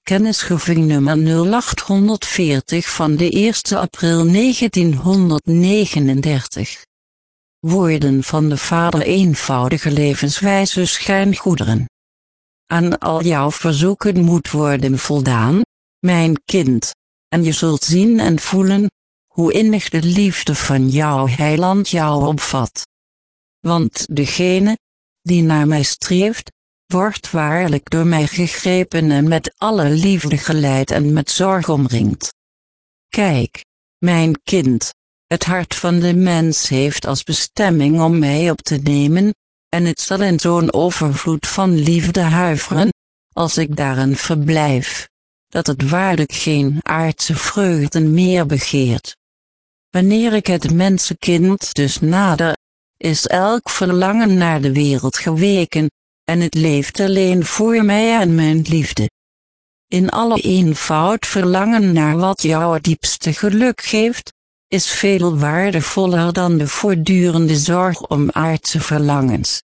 Kennisgeving nummer 0840 van de 1 april 1939. Woorden van de Vader, eenvoudige levenswijze schijngoederen. Aan al jouw verzoeken moet worden voldaan, mijn kind, en je zult zien en voelen, hoe innig de liefde van jouw heiland jou opvat. Want degene, die naar mij streeft, wordt waarlijk door mij gegrepen en met alle liefde geleid en met zorg omringd. Kijk, mijn kind, het hart van de mens heeft als bestemming om mij op te nemen, en het zal in zo'n overvloed van liefde huiveren, als ik daarin verblijf, dat het waarlijk geen aardse vreugden meer begeert. Wanneer ik het mensenkind dus nader, is elk verlangen naar de wereld geweken, en het leeft alleen voor mij en mijn liefde. In alle eenvoud verlangen naar wat jou het diepste geluk geeft, is veel waardevoller dan de voortdurende zorg om aardse verlangens.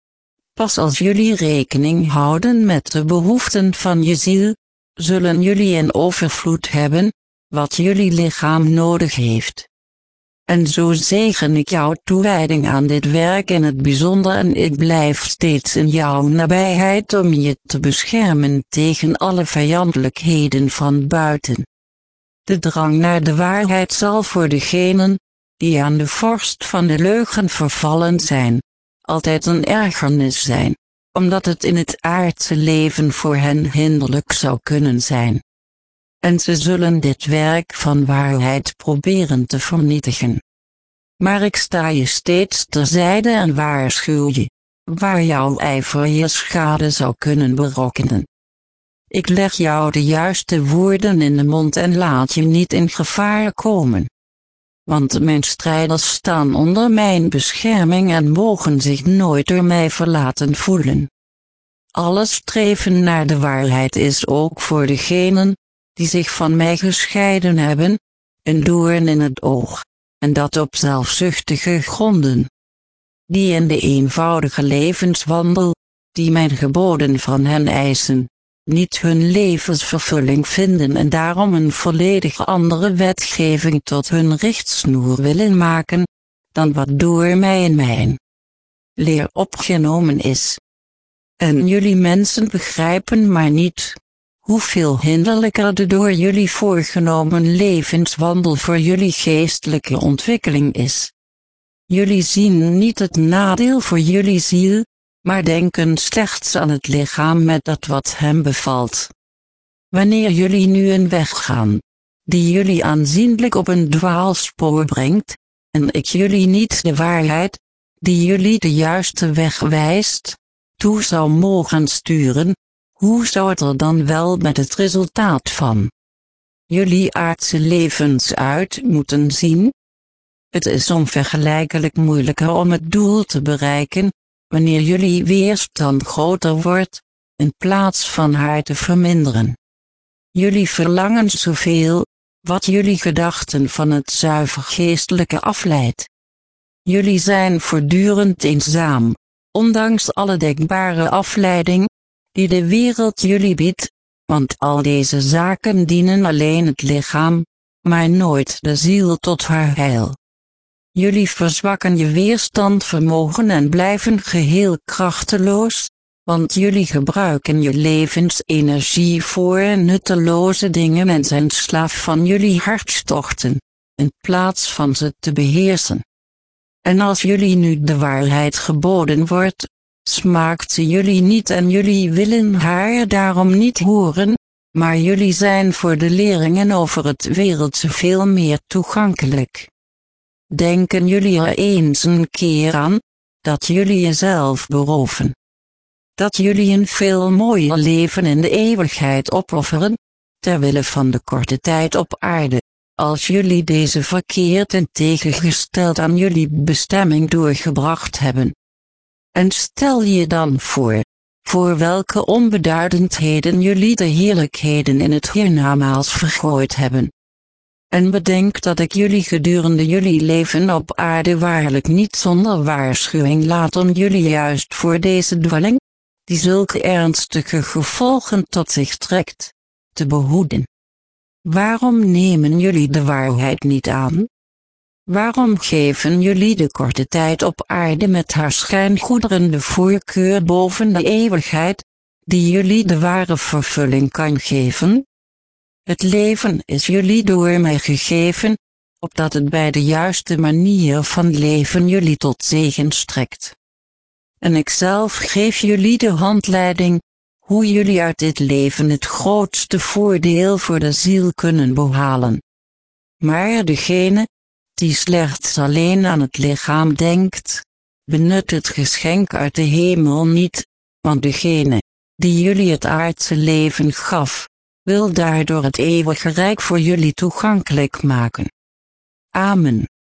Pas als jullie rekening houden met de behoeften van je ziel, zullen jullie in overvloed hebben, wat jullie lichaam nodig heeft. En zo zegen ik jouw toewijding aan dit werk in het bijzonder en ik blijf steeds in jouw nabijheid om je te beschermen tegen alle vijandelijkheden van buiten. De drang naar de waarheid zal voor degenen, die aan de vorst van de leugen vervallen zijn, altijd een ergernis zijn, omdat het in het aardse leven voor hen hinderlijk zou kunnen zijn. En ze zullen dit werk van waarheid proberen te vernietigen. Maar ik sta je steeds terzijde en waarschuw je, waar jouw ijver je schade zou kunnen berokkenen. Ik leg jou de juiste woorden in de mond en laat je niet in gevaar komen. Want mijn strijders staan onder mijn bescherming en mogen zich nooit door mij verlaten voelen. Alles streven naar de waarheid is ook voor degenen, die zich van mij gescheiden hebben, een doorn in het oog, en dat op zelfzuchtige gronden. Die in de eenvoudige levenswandel, die mijn geboden van hen eisen, niet hun levensvervulling vinden en daarom een volledig andere wetgeving tot hun richtsnoer willen maken, dan wat door mij en mijn leer opgenomen is. En jullie mensen begrijpen maar niet, hoeveel hinderlijker de door jullie voorgenomen levenswandel voor jullie geestelijke ontwikkeling is. Jullie zien niet het nadeel voor jullie ziel, maar denken slechts aan het lichaam met dat wat hem bevalt. Wanneer jullie nu een weg gaan, die jullie aanzienlijk op een dwaalspoor brengt, en ik jullie niet de waarheid, die jullie de juiste weg wijst, toe zou mogen sturen, hoe zou het er dan wel met het resultaat van jullie aardse levens uit moeten zien? Het is onvergelijkelijk moeilijker om het doel te bereiken, wanneer jullie weerstand groter wordt, in plaats van haar te verminderen. Jullie verlangen zoveel, wat jullie gedachten van het zuiver geestelijke afleidt. Jullie zijn voortdurend eenzaam, ondanks alle denkbare afleiding, die de wereld jullie biedt, want al deze zaken dienen alleen het lichaam, maar nooit de ziel tot haar heil. Jullie verzwakken je weerstandvermogen en blijven geheel krachteloos, want jullie gebruiken je levensenergie voor nutteloze dingen en zijn slaaf van jullie hartstochten, in plaats van ze te beheersen. En als jullie nu de waarheid geboden wordt, smaakt ze jullie niet en jullie willen haar daarom niet horen, maar jullie zijn voor de leringen over het wereldse veel meer toegankelijk. Denken jullie er eens een keer aan, dat jullie jezelf beroven? Dat jullie een veel mooier leven in de eeuwigheid opofferen, terwille van de korte tijd op aarde, als jullie deze verkeerd en tegengesteld aan jullie bestemming doorgebracht hebben. En stel je dan voor welke onbeduidendheden jullie de heerlijkheden in het hiernamaals vergooid hebben. En bedenk dat ik jullie gedurende jullie leven op aarde waarlijk niet zonder waarschuwing laat om jullie juist voor deze dwalling, die zulke ernstige gevolgen tot zich trekt, te behoeden? Waarom nemen jullie de waarheid niet aan? Waarom geven jullie de korte tijd op aarde met haar schijngoederen de voorkeur boven de eeuwigheid, die jullie de ware vervulling kan geven? Het leven is jullie door mij gegeven, opdat het bij de juiste manier van leven jullie tot zegen strekt. En ikzelf geef jullie de handleiding, hoe jullie uit dit leven het grootste voordeel voor de ziel kunnen behalen. Maar degene, die slechts alleen aan het lichaam denkt, benut het geschenk uit de hemel niet, want degene, die jullie het aardse leven gaf, wil daardoor het eeuwige rijk voor jullie toegankelijk maken. Amen.